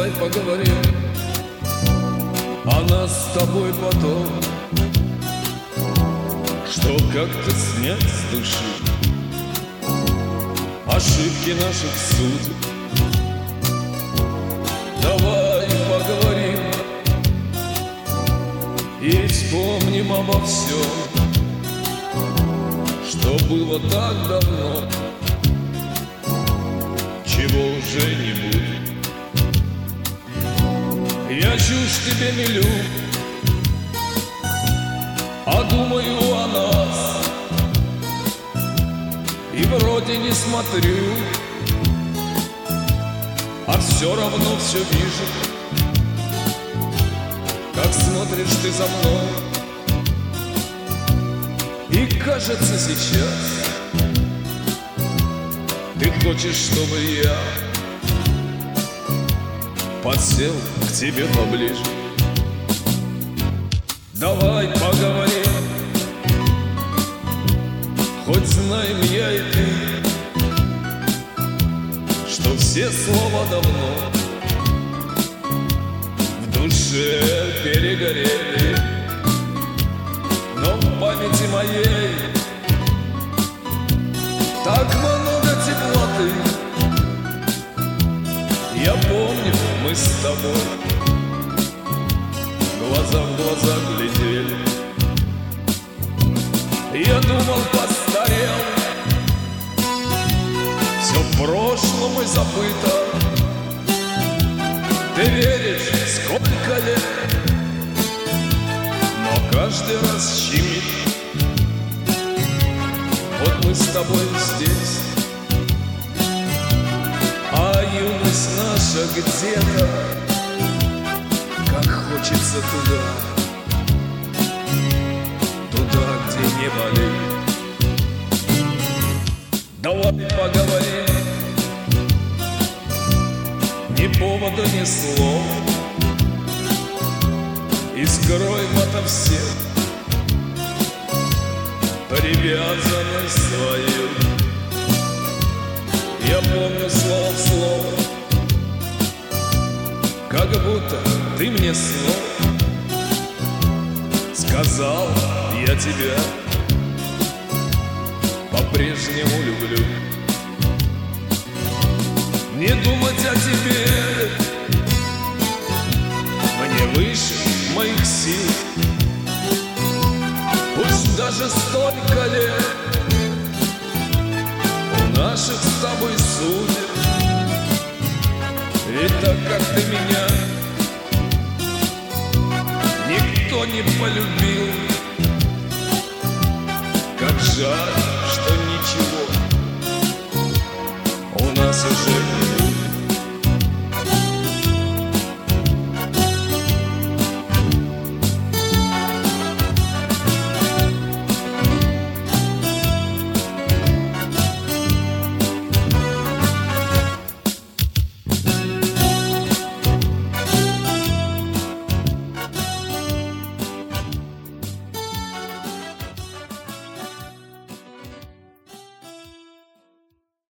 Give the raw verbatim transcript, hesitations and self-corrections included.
Давай поговорим о нас с тобой потом, что как-то снять с души ошибки наших судеб. Давай поговорим и вспомним обо всем, что было так давно, чего уже не будет. Я чушь тебе мелю, а думаю о нас, и вроде не смотрю, а все равно все вижу, как смотришь ты за мной. И кажется сейчас ты хочешь, чтобы я подсел к тебе поближе. Давай поговорим, хоть знаем я и ты, что все слова давно в душе перегорели, но в памяти моей так много теплоты. Я помню, мы с тобой глаза в глаза глядели. Я думал, постарел, все в прошлом и забыто. Ты веришь, сколько лет, но каждый раз щемит. Вот мы с тобой здесь, а юность наша где-то, как хочется туда, туда, где не болит. Давай поговорим, ни повода, ни слов, и скроем ото всех привязанность свою. Я помню слово в слово, как будто ты мне снова сказал: я тебя по-прежнему люблю. Не думать о тебе мне выше моих сил. Пусть даже столько лет у наших с тобой судеб, ведь так как ты меня никто не полюбил. Как жаль, что ничего у нас уже нет.